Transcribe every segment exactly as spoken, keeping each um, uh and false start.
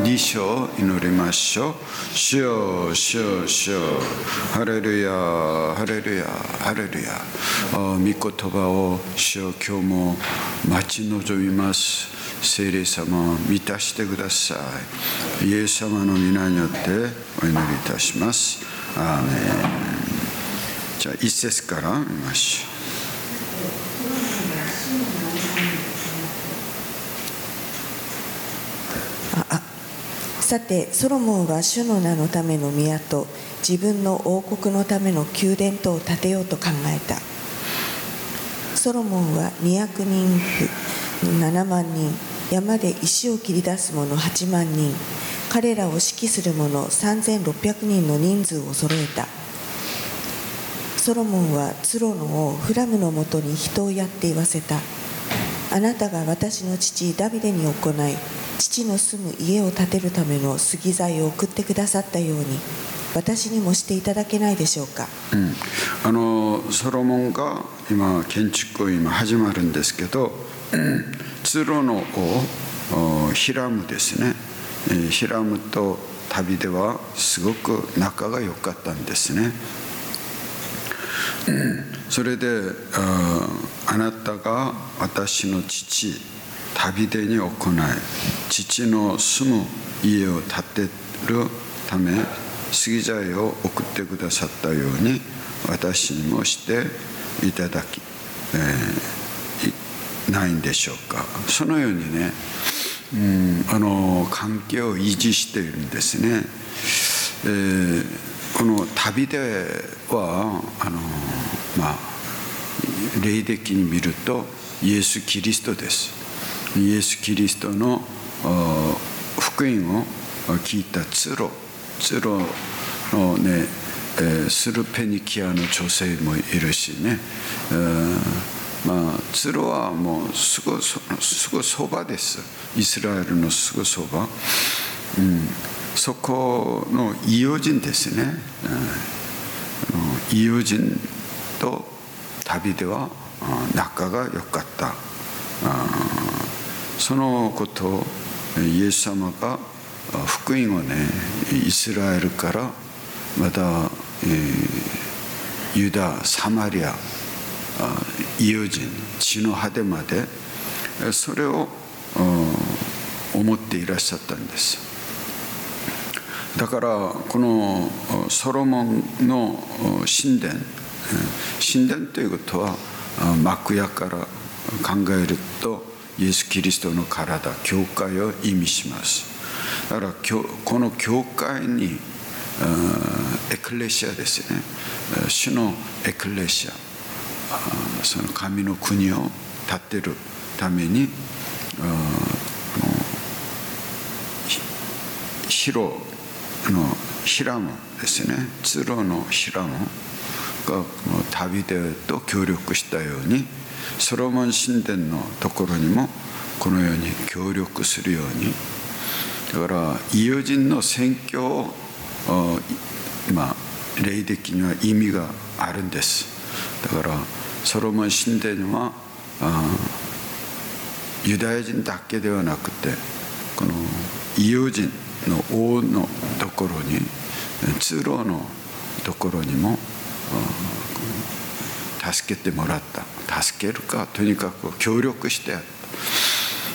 に章祈りましょう。主よ、主よ、主よ、ハレルヤ、ハレルヤ、ハレルヤ。御言葉を主よ、今日も待ち望みます。聖霊様、満たしてください。イエス様の皆によってお祈りいたします。アーメン。じゃあ一節から見ましょう。 さてソロモンは主の名のための宮と自分の王国のための宮殿とを建てようと考えた。ソロモンはにひゃくにん婦ななまんにん、山で石を切り出す者はちまんにん、彼らを指揮する者さんぜんろっぴゃくにんの人数を揃えた。ソロモンはツロの王フラムのもとに人をやって言わせた。あなたが私の父ダビデに行い、父の住む家を建てるための杉材を送ってくださったように、私にもしていただけないでしょうか。 うん、あのソロモンが今建築今始まるんですけど、ツロの王ヒラムですね。ヒラムと旅ではすごく仲が良かったんですね。それで あ, あなたが私の父旅でに行い、父の住む家を建てるため杉材を送ってくださったように、私にもしていただき、えー、ないんでしょうか。そのようにね、うん、あの関係を維持しているんですね。えー、この旅ではあの、まあ、霊的に見るとイエス・キリストです。イエス・キリストの福音を聞いたツロ、ツロのね、えー、スルペニキアの女性もいるしね、えー、まあツロはもうすぐすぐそばです。イスラエルのすぐそば、うん、そこの異邦人ですね。異邦人と旅では仲が良かった。そのことをイエス様が福音をね、イスラエルからまた、えー、ユダ、サマリア、異邦人、地の果てまでそれを思っていらっしゃったんです。だからこのソロモンの神殿、神殿ということは幕屋から考えるとイエス・キリストの体、教会を意味します。だからこの教会にエクレシアですね、主のエクレシア、その神の国を建てるためにヒロのヒラムですね、ツロのヒラムが旅でと協力したように、ソロモン神殿のところにもこのように協力するように。だから異邦人の宣教を、まあ霊的には意味があるんです。だからソロモン神殿はユダヤ人だけではなくて、この異邦人の王のところに、通路のところにも助けてもらった。助けるか、とにかく協力してやった。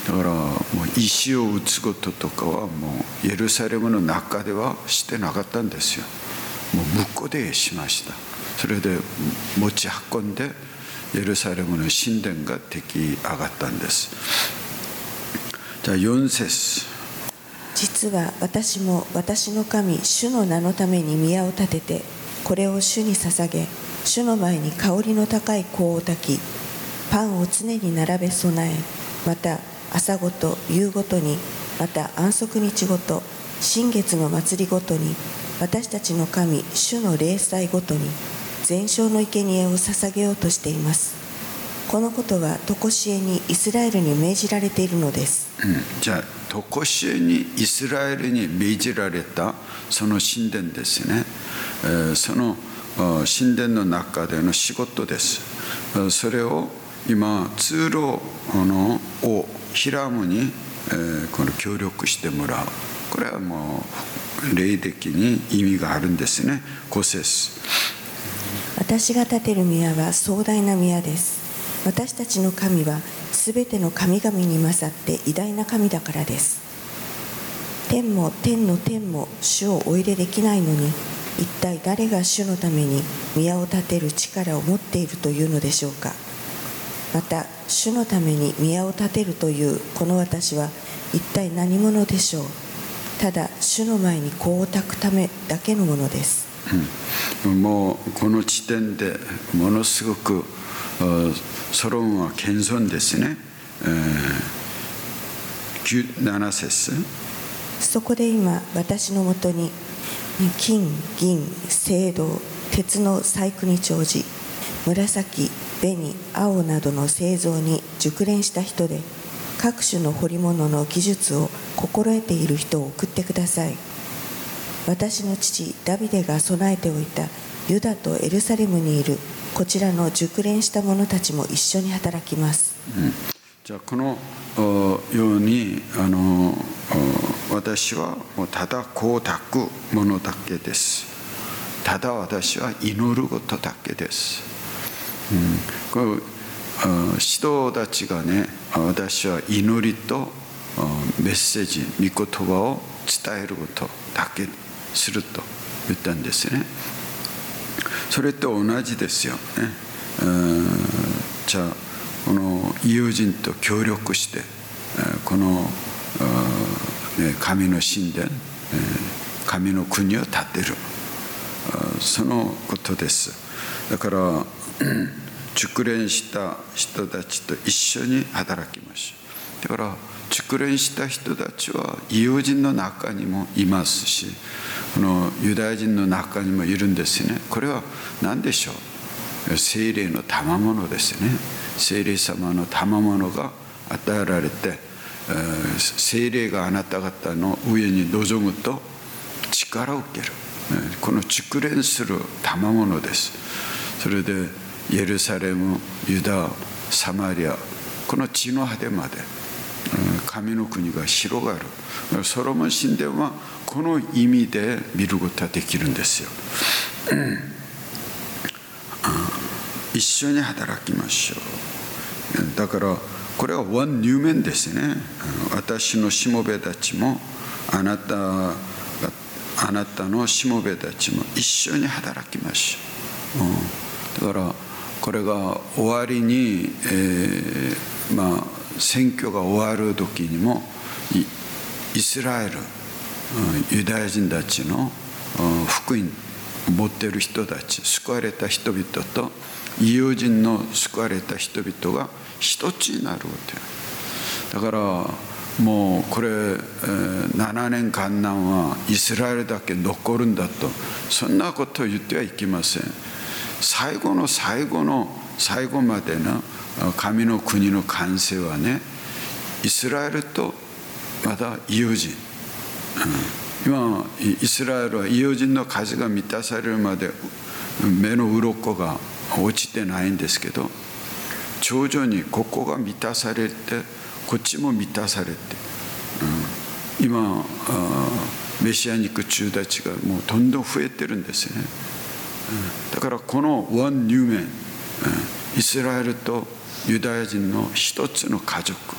だからもう石を打つこととかはもうエルサレムの中ではしてなかったんですよ。もう向こうでしました。それで持ち運んでエルサレムの神殿が出来上がったんです。じゃあよん節。 実は私も私の神主の名のために宮を建てて、これを主に捧げ、主の前に香りの高い香を焚き、パンを常に並べ備え、また朝ごと夕ごとに、また安息日ごと新月の祭りごとに、私たちの神主の礼祭ごとに全焼の生贄を捧げようとしています。このことは常しえにイスラエルに命じられているのです。 うん、じゃあ常しえにイスラエルに命じられたその神殿ですね、えー、その神殿の中での仕事です。それを今通路のをヒラムにえー、この協力してもらう。これはもう霊的に意味があるんですね。ご節。 私が建てる宮は壮大な宮です。私たちの神はすべての神々に勝って偉大な神だからです。天も天の天も主をお入れできないのに、一体誰が主のために宮を建てる力を持っているというのでしょうか。また主のために宮を建てるというこの私は一体何者でしょう。ただ主の前に香を焚くためだけのものです。 うん、もうこの時点でものすごくソロモンは謙遜ですね。なな節。 そこで今私のもとに金、銀、青銅、鉄の細工に長じ、紫、紅、青などの製造に熟練した人で、各種の彫り物の技術を心得ている人を送ってください。私の父ダビデが備えておいたユダとエルサレムにいるこちらの熟練した者たちも一緒に働きます。 うん、じゃあこのようにあの私はもうただこうたくものだけです。ただ私は祈ることだけです。うん、これ使徒たちがね、私は祈りとメッセージ、御言葉を伝えることだけすると言ったんですね。それと同じですよね。じゃあこの友人と協力してこの神の神殿、神の国を建てる、そのことです。だから熟練した人たちと一緒に働きましょう。だから熟練した人たちは異邦人の中にもいますし、このユダヤ人の中にもいるんですね。これは何でしょう。聖霊の賜物ですね。聖霊様の賜物が与えられて、聖霊があなた方の上に臨むと力を受ける。この熟練する賜物です。それでエルサレム、ユダ、サマリア、この地の果てまで神の国が広がる。ソロモン神殿はこの意味で見ることができるんですよ。一緒に働きましょう。だからこれはワン入面ですね。私のしもべたちもあなたがあなたのしもべたちも一緒に働きましょう。だからこれが終わりに、えー、まあ選挙が終わる時にもイスラエル、ユダヤ人たちの福音を持っている人たち、救われた人々と異邦人の救われた人々が一つになるわけだから、もうこれ、えー、ななねんかんなんはイスラエルだけ残るんだと、そんなことを言ってはいけません。最後の最後の最後までの神の国の完成はね、イスラエルとまだ異邦人、うん、今イスラエルは異邦人の数が満たされるまで目の鱗が落ちてないんですけど、徐々にここが満たされてこっちも満たされて、うん、今メシアニック中たちがもうどんどん増えてるんですね。だからこのワンニューメン、イスラエルとユダヤ人の一つの家族、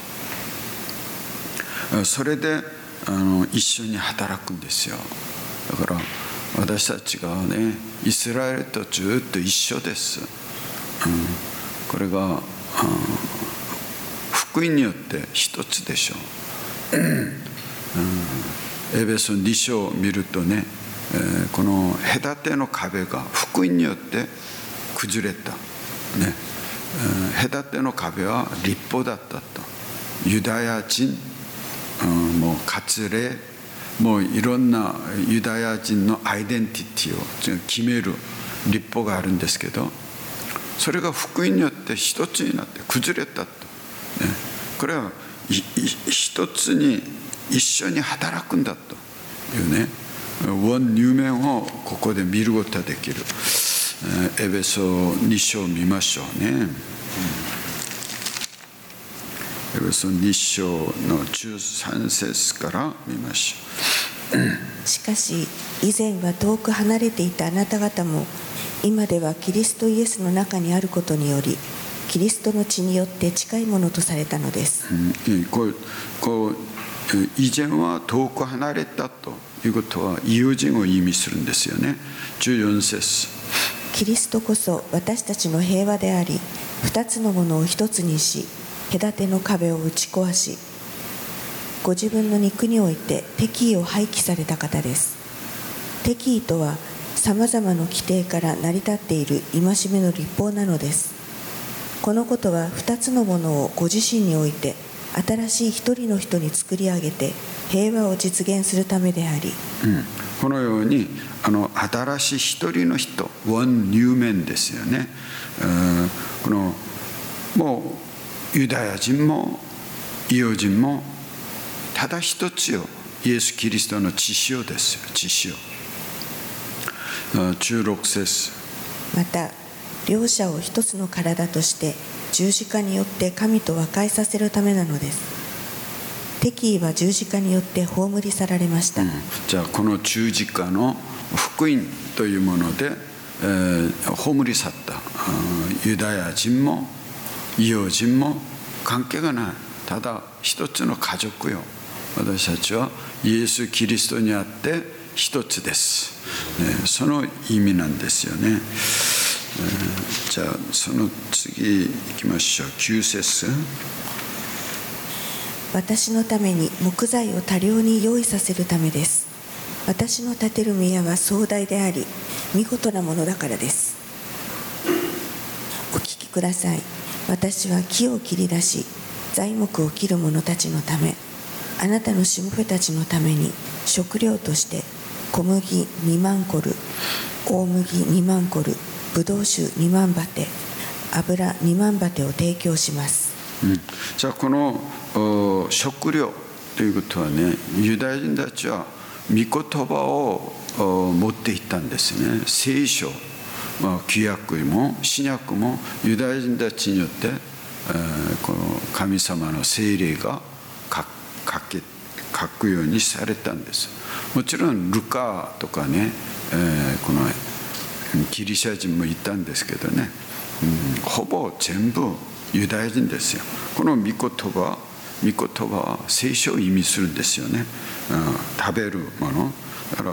それであの一緒に働くんですよ。だから私たちがね、イスラエルとずっと一緒です、うん、これが福音によって一つでしょう、うん、エペソに章を見るとね、えー、この隔ての壁が福音によって崩れた、ねえー、隔ての壁は立法だったと。ユダヤ人、うん、もう割礼、もういろんなユダヤ人のアイデンティティを決める立法があるんですけど、それが福音によって一つになって崩れたと、ね、これは一つに一緒に働くんだというね、ワン入面をここで見ることができる。エペソに章を見ましょうね。 エペソに章のじゅうさん節から見ましょう。 しかし以前は遠く離れていたあなた方も今ではキリストイエスの中にあることによりキリストの血によって近いものとされたのです。 うん、こうこう以前は遠く離れたということは異邦人を意味するんですよね。じゅうよん節。 キリストこそ私たちの平和であり、二つのものを一つにし、隔ての壁を打ち壊し、ご自分の肉において敵意を廃棄された方です。敵意とはさまざまな規定から成り立っている戒めの律法なのです。このことは二つのものをご自身において新しい一人の人に作り上げて平和を実現するためであり、 うん、このようにあの新しい一人の人、ワンニューメンですよね。このもうユダヤ人も異邦人もただ一つよ、イエス・キリストの血潮ですよ、血潮。じゅうろく節。 また両者を一つの体として十字架によって神と和解させるためなのです。敵意は十字架によって葬り去られました。うん、 じゃあこの十字架の福音というもので、えー、葬り去ったユダヤ人も異邦人も関係がない、ただ一つの家族よ。私たちはイエス・キリストにあって一つです、ね、その意味なんですよね。えー、じゃあその次いきましょう。きゅう節。 私のために木材を多量に用意させるためです。私の建てる宮は壮大であり見事なものだからです。お聞きください。私は木を切り出し材木を切る者たちのため、あなたのしもべたちのために食料として小麦にまんコル、大麦にまんコル、ぶどう酒にまんバテ、油にまんバテを提供します。 うん、じゃあこの食料ということはね、ユダヤ人たちは御言葉を持っていったんですね。聖書、まあ、旧約も新約もユダヤ人たちによって、えー、この神様の聖霊が書け書くようにされたんです。もちろんルカとかね、えー、このギリシャ人もいたんですけどね、うん、ほぼ全部ユダヤ人ですよ。この御言葉、御言葉は聖書を意味するんですよね。うん、食べるものだから、うん、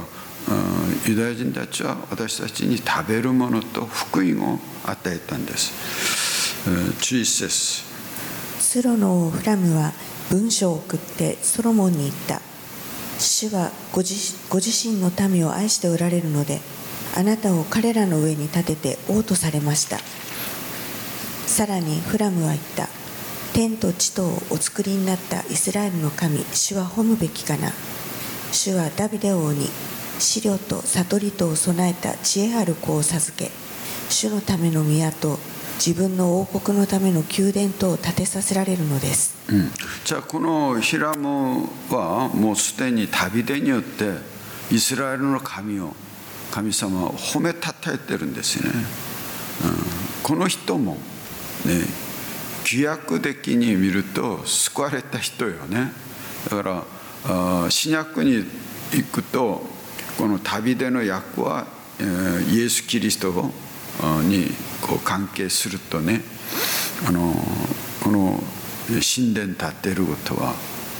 ユダヤ人たちは私たちに食べるものと福音を与えたんです。じゅういち節。 スロの王フラムは文書を送ってソロモンに言った。主はご 自, ご自身の民を愛しておられるので、あなたを彼らの上に立てて王とされました。さらにフラムは言った。天と地とをお作りになったイスラエルの神、主は褒むべきかな。主はダビデ王に資料と悟りとを備えた知恵ある子を授け、主のための宮と自分の王国のための宮殿とを建てさせられるのです。 うん、じゃあこのヒラムはもうすでにダビデによってイスラエルの神を神様を褒めたたえてるんですよね。うん、この人もね、旧約的に見ると救われた人よね。だから新約に行くとこのダビデの役はイエス・キリストにこう関係するとね、あのこの神殿建てることは、ね、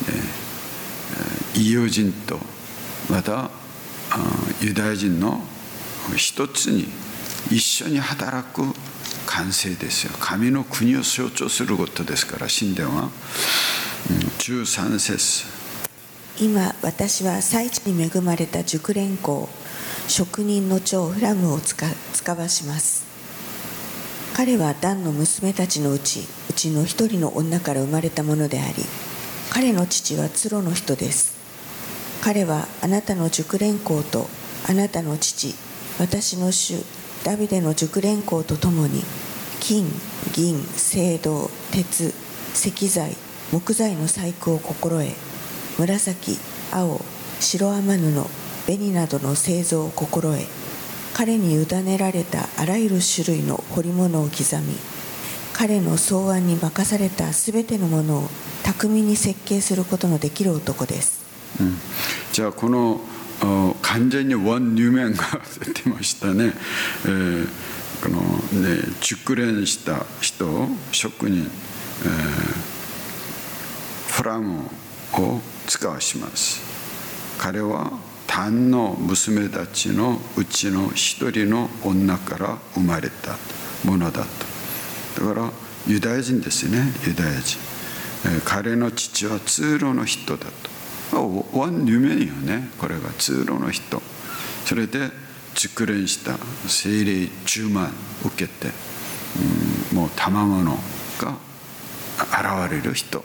異邦人とまたユダヤ人の一つに一緒に働く完成ですよ。神の国を象徴することですから、神殿は。じゅうさん節。 今私は祭地に恵まれた熟練工、職人の長フラムを使わします。彼はダンの娘たちのうちうちの一人の女から生まれたものであり、彼の父はツロの人です。彼はあなたの熟練工とあなたの父私の主ダビデの熟練工とともに金、銀、青銅、鉄、石材、木材の細工を心得、紫、青、白天布、紅などの製造を心得、彼に委ねられたあらゆる種類の彫り物を刻み、 彼の草案に任されたすべてのものを巧みに設計することのできる男です。 うん、じゃあこの完全に원유맨が出ましたね。えー、このね熟練した人を職人、えー、フラムを使わします。彼は単の娘たちのうちの一人の女から生まれたものだと。だからユダヤ人ですね、ユダヤ人。えー、彼の父は通路の人だと。원유맨よね、これが通路の人。それで熟練した聖霊じゅうまん受けて、うん、もう賜物が現れる人、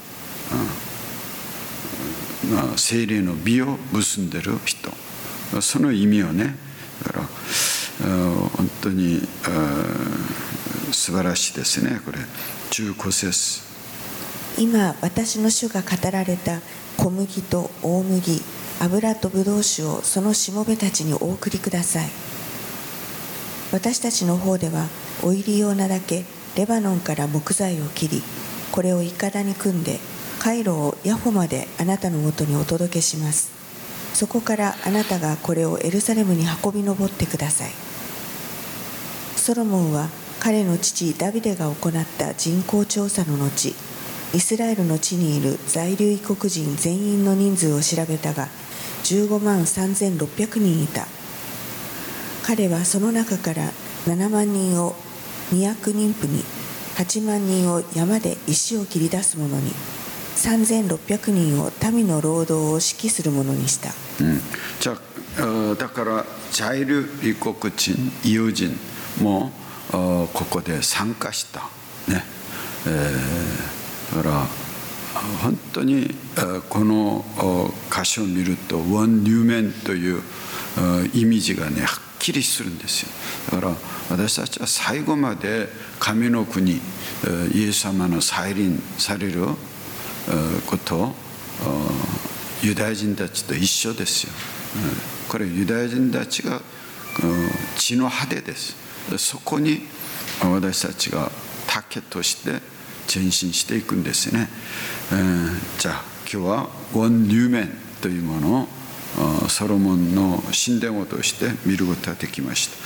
うんまあ、聖霊の美を結んでる人、その意味をね、だから本当に素晴らしいですね。これじゅうご節。 今私の主が語られた小麦と大麦、油とブドウ酒をそのしもべたちにお送りください。私たちの方ではオイリ用なだけレバノンから木材を切り、これをいかだに組んでカイロをヤホまであなたのもとにお届けします。そこからあなたがこれをエルサレムに運び上ってください。ソロモンは彼の父ダビデが行った人口調査の後、イスラエルの地にいる在留異国人全員の人数を調べたがじゅうごまんさんぜんろっぴゃくにんいた。彼はその中からななまんにんを都妊婦に、はちまんにんを山で石を切り出す者に、さんぜんろっぴゃくにんを民の労働を指揮する者にした。 うん、じゃあだから在留異国人、異邦人もここで参加したね。えーだから本当にこの箇所を見ると원유맨というイメージがねはっきりするんですよ。だから私たちは最後まで神の国、イエス様の再臨されることをユダヤ人たちと一緒ですよ。これユダヤ人たちが血の果てです。そこに私たちが竹として前進していくんですね。えー、じゃあ今日は원유맨というものをソロモンの神殿を通して見ることができました。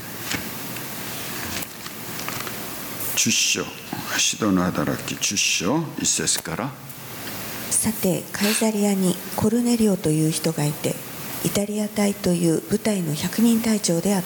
じゅっ章、使徒の働きじゅっ章いち節から。 さてカイザリアにコルネリオという人がいて、イタリア隊という部隊の百人隊長であった。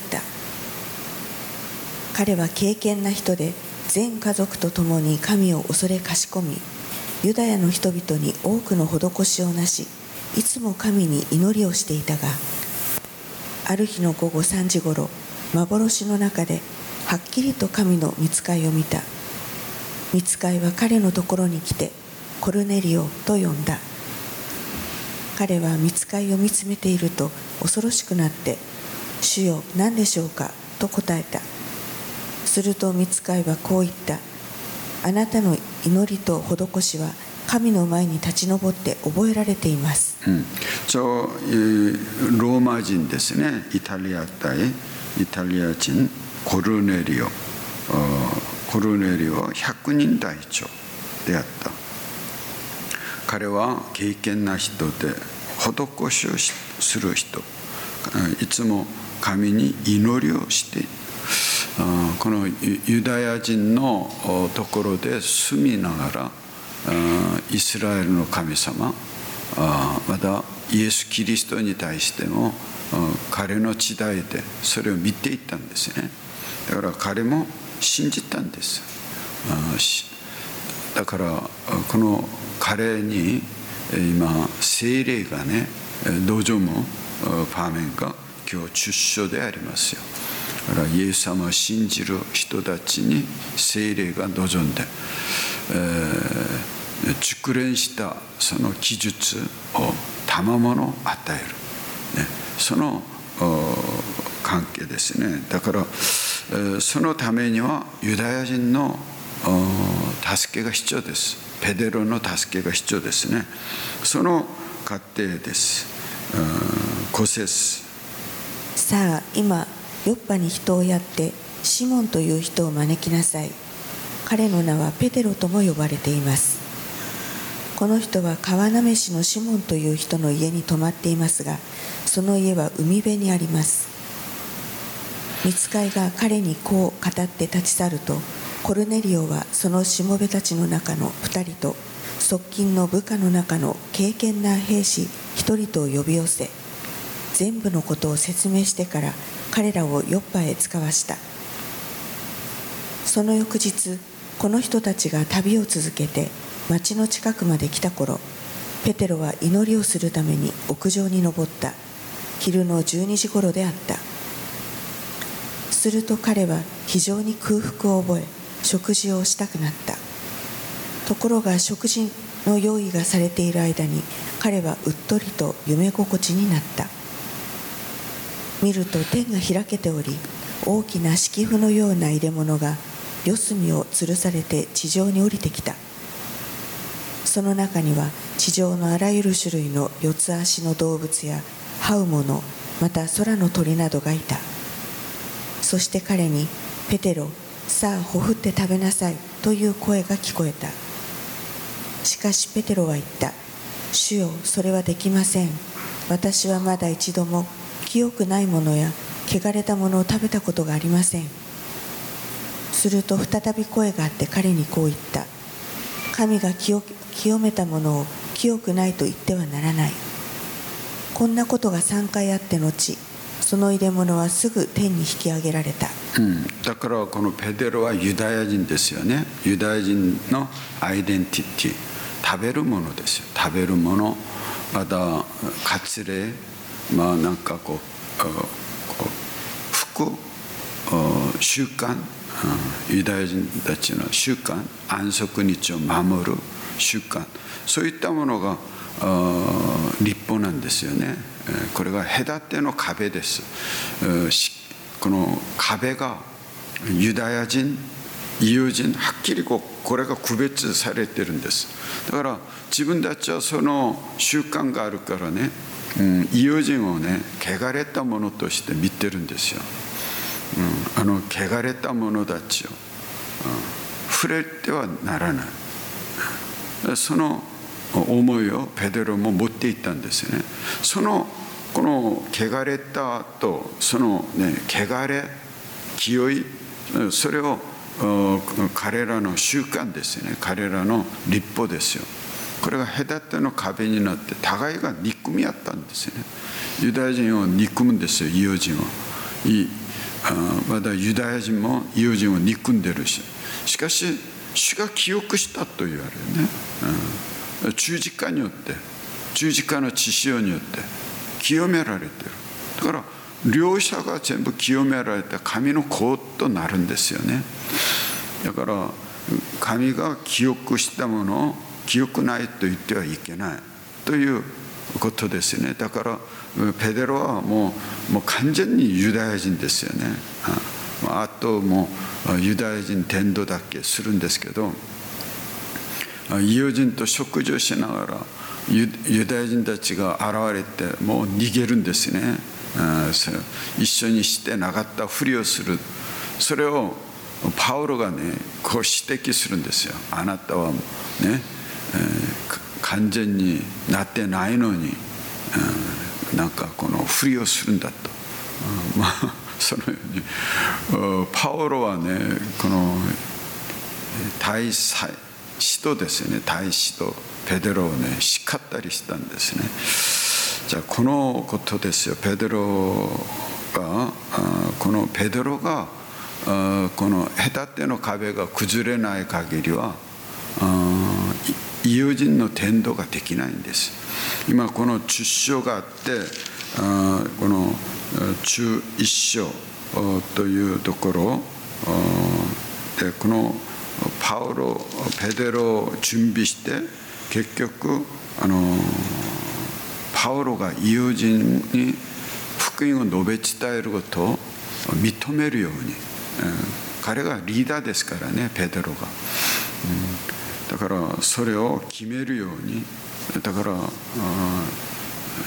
彼は敬虔な人で全家族と共に神を恐れかしこみ、ユダヤの人々に多くの施しをなし、いつも神に祈りをしていたが、ある日の午後さんじごろ、幻の中ではっきりと神の御使いを見た。御使いは彼のところに来て、コルネリオと呼んだ。彼は御使いを見つめていると恐ろしくなって、主よ、何でしょうかと答えた。すると御使いはこう言った。あなたの祈りと施しは神の前に立ち上って覚えられています。 うん、そうローマ人ですね。イタリア対イタリア人コルネリオ。コルネリオは百人隊長であった。彼は敬虔な人で施しをする人。いつも神に祈りをしている。このユダヤ人のところで住みながらイスラエルの神様、またイエス・キリストに対しても彼の時代でそれを見ていったんですね。だから彼も信じたんです。だからこの彼に今聖霊がね同情も場面が今日じゅっ章でありますよ。だからイエス様を信じる人たちに聖霊が望んで、えー、熟練したその技術を賜物を与える、ね、その関係ですね。だから、えー、そのためにはユダヤ人の助けが必要です。ペテロの助けが必要ですね。その過程です。ご節。 さあ今ヨッパに人をやってシモンという人を招きなさい。彼の名はペテロとも呼ばれています。この人は川なめしのシモンという人の家に泊まっていますが、その家は海辺にあります。御使いが彼にこう語って立ち去ると、コルネリオはそのしもべたちの中の二人と側近の部下の中の敬虔な兵士一人と呼び寄せ、全部のことを説明してから彼らをヨッパへ使わした。その翌日、この人たちが旅を続けて町の近くまで来た頃、ペテロは祈りをするために屋上に登った。昼のじゅうにじごろであった。すると彼は非常に空腹を覚え、食事をしたくなった。ところが食事の用意がされている間に、彼はうっとりと夢心地になった。見ると天が開けており、大きな敷布のような入れ物が四隅を吊るされて地上に降りてきた。その中には地上のあらゆる種類の四つ足の動物や這うもの、また空の鳥などがいた。そして彼に、ペテロ、さあほふって食べなさいという声が聞こえた。しかしペテロは言った。主よ、それはできません。私はまだ一度も清くないものや汚れたものを食べたことがありません。すると再び声があって彼にこう言った。神が 清, 清めたものを清くないと言ってはならない。こんなことがさんかいあって後、その入れ物はすぐ天に引き上げられた。 うん、だからこのペテロはユダヤ人ですよね。ユダヤ人のアイデンティティ、食べるものですよ。食べるもの、また割礼、まあなんかこう、こう服、習慣、ユダヤ人たちの習慣、安息日を守る習慣、そういったものが律法なんですよね。これが隔ての壁です。この壁がユダヤ人、異邦人、はっきりこうこれが区別されてるんです。だから自分たちはその習慣があるからね、うん、異邦人をね、汚れたものとして見てるんですよ。うん、あの汚れた者たちを、うん、触れてはならない。その思いをペテロも持っていったんですよね。そのこの汚れたとそのね、汚れ、清い、それを彼らの習慣ですよね。彼らの律法ですよ。これが隔ての壁になって互いが憎み合ったんですよね。ユダヤ人を憎むんですよ、異邦人を。いまだユダヤ人も異邦人を憎んでるし、しかし主が清くしたと言われるね、うん、十字架によって、十字架の血潮によって清められている。だから両者が全部清められた神の子となるんですよね。だから神が清くしたものを清くないと言ってはいけないということですよね。だからペテロはもう、もう完全にユダヤ人ですよね。あともうユダヤ人伝道だけするんですけど、異邦人と食事をしながらユダヤ人たちが現れてもう逃げるんですね。一緒にしてなかったふりをする。それをパウロがね、こう指摘するんですよ。あなたはね、えー、完全になってないのに、うん、なんかこのふりをするんだと、うん、まあそのようにパウロはね、この大使徒ですよね。大使徒ペテロをね、叱ったりしたんですね。じゃあこのことですよ。ペテロがこのペテロがこの隔ての壁が崩れない限りは異邦人の伝道ができないんです。今このじゅっ章があって、この中いっ章というところで、このパウロ、ペテロを準備して結局あのパウロが異邦人に福音を述べ伝えることを認めるように、彼がリーダーですからね、ペテロが、うん、だからそれを決めるように、だから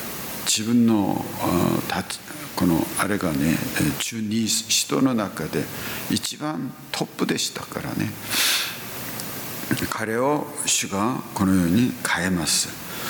自分のこのあれがね、じゅうに人の中で一番トップでしたからね。彼を主がこのように変えます。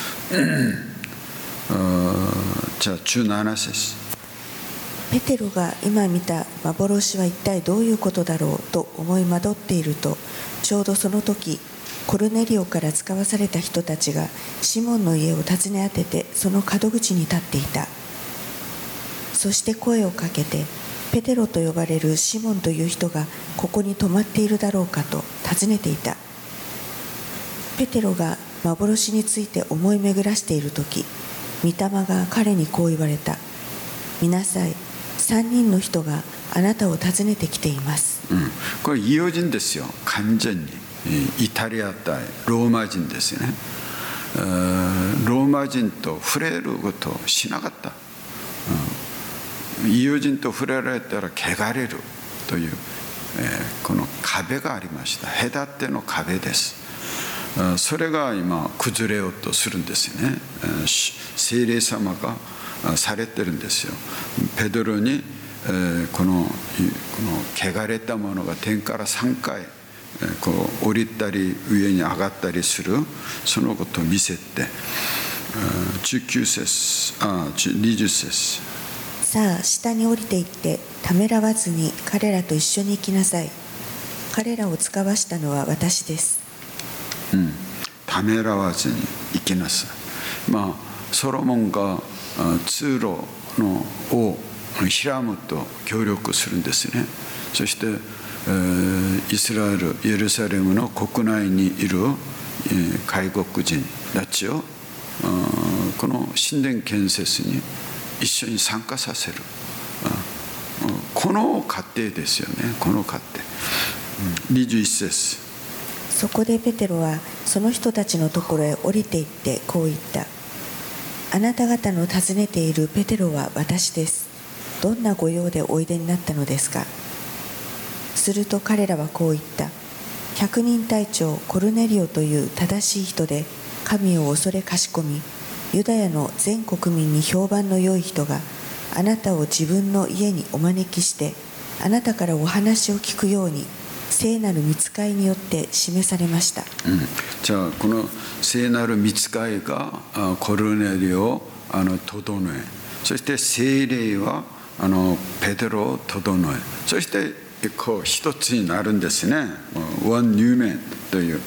じゃあじゅうなな節。 ペテロが今見た幻は一体どういうことだろうと思い惑っていると、ちょうどその時コルネリオから使わされた人たちがシモンの家を訪ね当てて、その門口に立っていた。そして声をかけて、ペテロと呼ばれるシモンという人がここに泊まっているだろうかと尋ねていた。ペテロが幻について思い巡らしている時、御霊が彼にこう言われた。見なさい、三人の人があなたを訪ねてきています。 うん、これイオ人ですよ。完全にイタリア対ローマ人ですね。ローマ人と触れることをしなかった。うん、イオ人と触れられたら汚れるという、えー、この壁がありました。隔ての壁です。それが今崩れようとするんですよね。聖霊様がされてるんですよ。ペドロにこの、この汚れたものが天からさんかいこう降りたり上に上がったりする、そのことを見せて、じゅうきゅう節、あ、にじゅう節。 さあ下に降りていってためらわずに彼らと一緒に行きなさい。彼らを使わしたのは私です。 うん、ためらわずに行きなさい。まあソロモンが通路のをヒラムと協力するんですね。そして、えー、イスラエルエルサレムの国内にいる、えー、外国人たちをこの神殿建設に一緒に参加させる、この過程ですよね。この過程、にじゅういち節。 そこでペテロはその人たちのところへ降りていってこう言った。あなた方の訪ねているペテロは私です。どんなご用でおいでになったのですか。すると彼らはこう言った。百人隊長コルネリオという正しい人で、神を恐れかしこみ、ユダヤの全国民に評判の良い人があなたを自分の家にお招きして、あなたからお話を聞くように聖なる御使いによって示されました。 うん、じゃあこの聖なる御使いがコルネリオをあの整え、そして聖霊はあのペテロを整え、そしてこう一つになるんですね。One new man という、ね、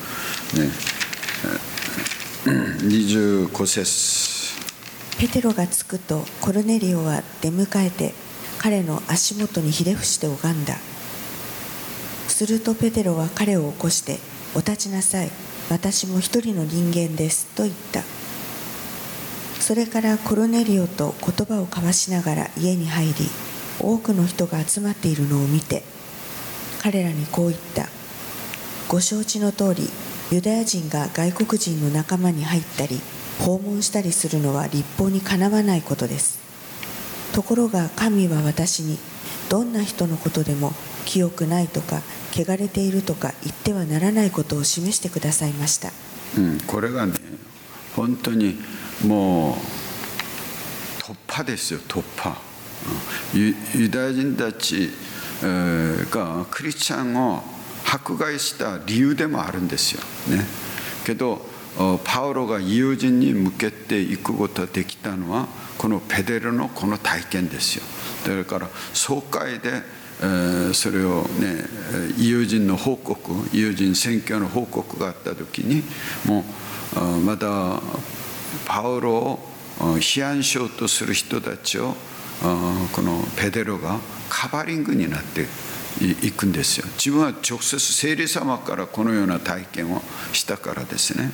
にじゅうご節。 ペテロが着くとコルネリオは出迎えて彼の足元にひれ伏して拝んだ。するとペテロは彼を起こして、お立ちなさい、私も一人の人間ですと言った。それからコルネリオと言葉を交わしながら家に入り、多くの人が集まっているのを見て彼らにこう言った。ご承知の通り、ユダヤ人が外国人の仲間に入ったり訪問したりするのは律法にかなわないことです。ところが神は私に、どんな人のことでも清くないとか汚れているとか言ってはならないことを示してくださいました。 うん、これがね、本当にもう突破ですよ、突破。ユ, ユダヤ人たち、えー、がクリスチャンを迫害した理由でもあるんですよね。けどパウロがユダヤ人に向けていくことができたのはこのペテロのこの体験ですよ。だから総会で、えー、それをね、ユダヤ人の報告、ユダヤ人宣教の報告があった時に、もうまだパウロを批判しようとする人たちをこのペテロがカバーリングになっていくんですよ。自分は直接聖霊様からこのような体験をしたからですね。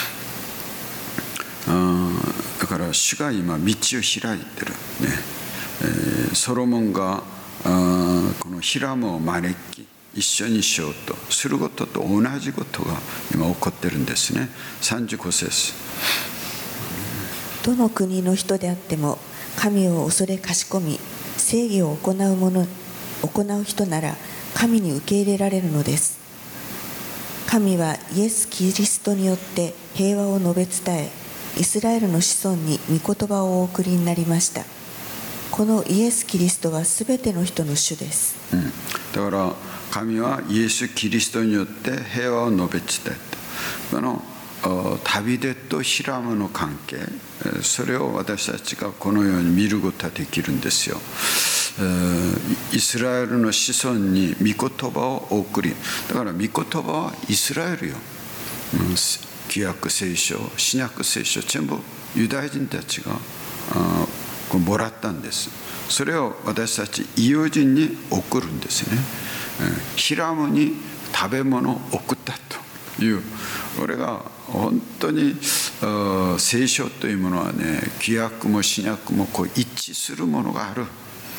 だから主が今道を開いてる、ね、えー、ソロモンがこのヒラムを招き一緒にしようとすることと同じことが今起こってるんですね。さんじゅうご節。 どの国の人であっても神を恐れかしこみ正義を行う者行う人なら神に受け入れられるのです。神はイエス・キリストによって平和を述べ伝え、 イスラエルの子孫に御言葉をお送りになりました。このイエス・キリストはすべての人の主です。 うん、だから神はイエス・キリストによって平和を述べ伝えた。このダビデとヒラムの関係、それを私たちがこのように見ることができるんですよ。イスラエルの子孫に御言葉を送り、だから御言葉はイスラエルよ。旧約聖書、新約聖書、全部ユダヤ人たちがもらったんです。それを私たち異邦人に送るんですね。ヒラムに食べ物を送ったという、これが本当に聖書というものはね、旧約も新約もこう一致するものがある。うん、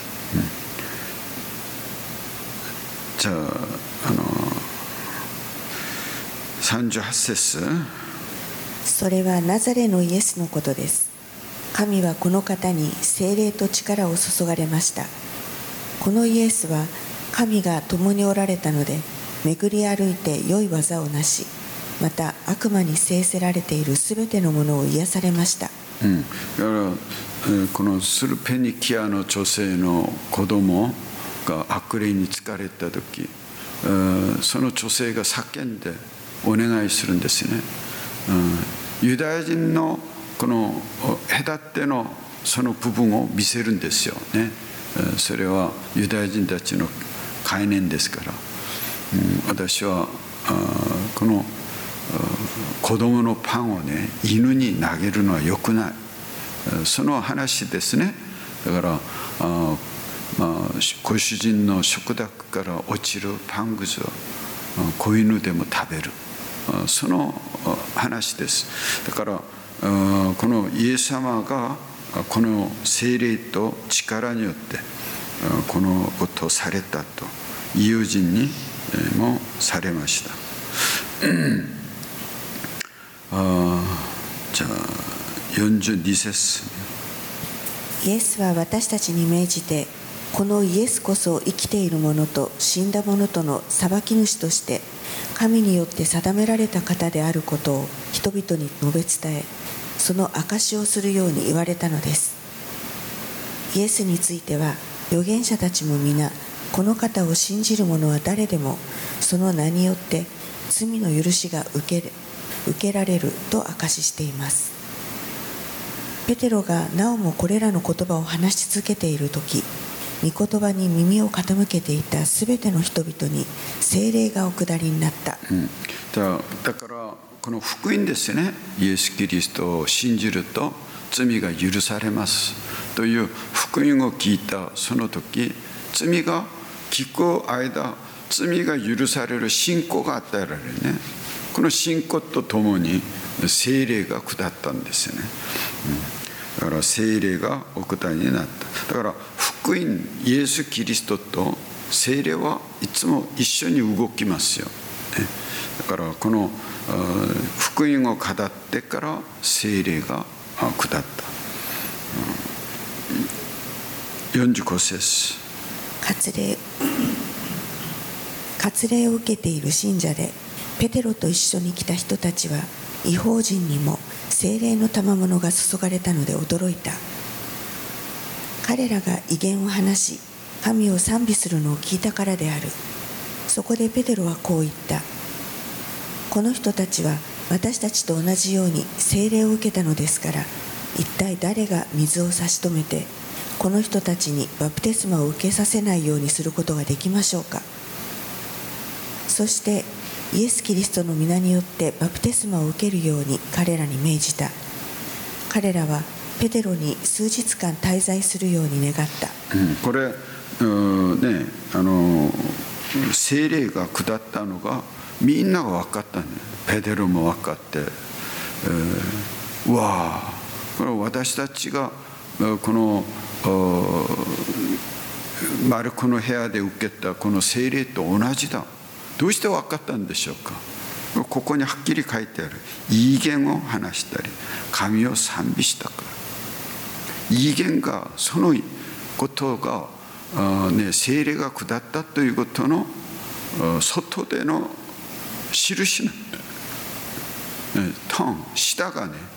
じゃあ、あのさんじゅうはち節。 それはナザレのイエスのことです。神はこの方に聖霊と力を注がれました。このイエスは神が共におられたので、巡り歩いて良い技をなし、また悪魔に制せられているすべてのものを癒されました。 うん、だからこのスルペニキアの女性の子供が悪霊に疲れた時、その女性が叫んでお願いするんですね。うん、ユダヤ人のこの隔てのその部分を見せるんですよね。それはユダヤ人たちの概念ですから、うん、私はこの子供のパンをね、犬に投げるのは良くない、その話ですね。だからあ、まあ、ご主人の食卓から落ちるパンくずを子犬でも食べる、その話です。だからこのイエス様がこの聖霊と力によってこのことをされたと友人にもされました。あ、じゃあよんじゅうに節。 イエスは私たちに命じて、このイエスこそ生きている者と死んだ者との裁き主として神によって定められた方であることを人々に述べ伝え、その証しをするように言われたのです。イエスについては預言者たちも皆、この方を信じる者は誰でもその名によって罪の許しが受け、受けられると証ししています。ペテロがなおもこれらの言葉を話し続けているとき、御言葉に耳を傾けていたすべての人々に聖霊がお下りになった。 うん、だ, だからこの福音ですね。イエス・キリストを信じると罪が許されますという福音を聞いたその時、罪が聞く間、罪が許される信仰が与えられるね。この信仰とともに聖霊が下ったんですよね。うん、だから聖霊がお下りになった。だから福音、イエス・キリストと聖霊はいつも一緒に動きますよ、ね。だからこの福音を語ってから聖霊が下った。よんじゅうご節。 割礼割礼を受けている信者でペテロと一緒に来た人たちは、異邦人にも聖霊の賜物が注がれたので驚いた。彼らが異言を話し、神を賛美するのを聞いたからである。そこでペテロはこう言った。この人たちは私たちと同じように聖霊を受けたのですから、一体誰が水を差し止めて、この人たちにバプテスマを受けさせないようにすることができましょうか。そしてイエス・キリストの皆によってバプテスマを受けるように彼らに命じた。彼らはペテロに数日間滞在するように願った。 うん、これ、ね、あの聖霊が下ったのがみんなが分かったね。ペテロも分かって、えー、わあ、これ私たちがこのマルコの部屋で受けたこの聖霊と同じだ。どうして分かったんでしょうか。ここにはっきり書いてある。異言を話したり神を賛美したから。異言がそのことが、ね、聖霊が下ったということの外での印なんだ。トン、舌がね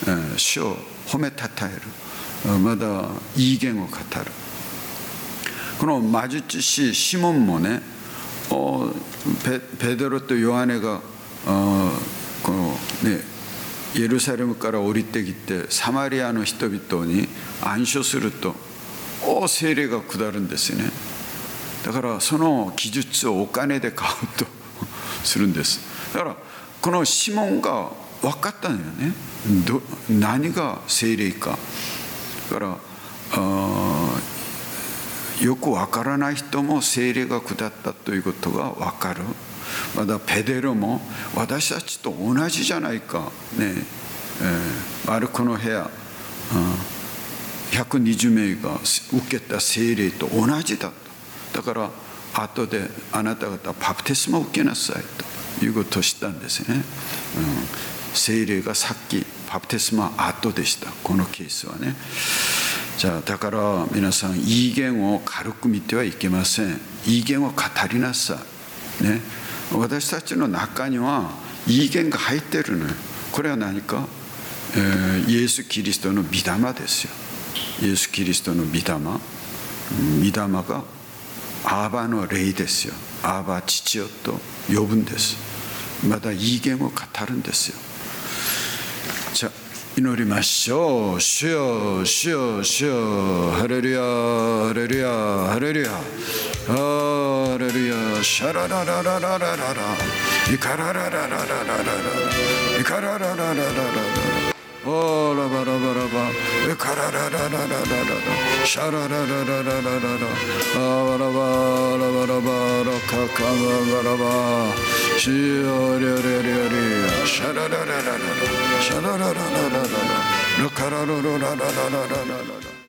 主を褒めたたえる、また異言を語る。この魔術師シモンもね、ペ, ペドロとヨハネがこのねエルサレムから降りてきてサマリアの人々に暗唱するとお聖霊が下るんですよね。だからその記述をお金で買うとするんです。だからこのシモンが分かったんだよね。ど何が聖霊か。だからあよく分からない人も聖霊が下ったということが分かる。またペテロも私たちと同じじゃないか、ねえー、マルコの部屋ひゃくにじゅうめいが受けた聖霊と同じだと。だから後であなた方バプテスマを受けなさいということを知ったんですね、うん、聖霊がさっきバプテスマ後でした、このケースはね。じゃあだから皆さん異言を軽く見てはいけません。異言を語りなさいね。私たちの中には異言が入ってるのよ。これは何か、えー、イエス・キリストの御霊ですよ。イエス・キリストの御霊、御霊がアーバの霊ですよ。アーバ父よと呼ぶんです。また異言を語るんですよ。じゃあ祈りましょう。主よ主よ主よ、ハレルヤハレルヤハレルヤハレルヤ、シャララララララララ、イカララララララララ、イカラララララララ、オラバラバラバ、イカラララララララ、シャララララララララ、アバラバラバラバラカカババラバ、シオリアリアリアリア、シャララララララ、シャラララララララ、ラカラララララララララ。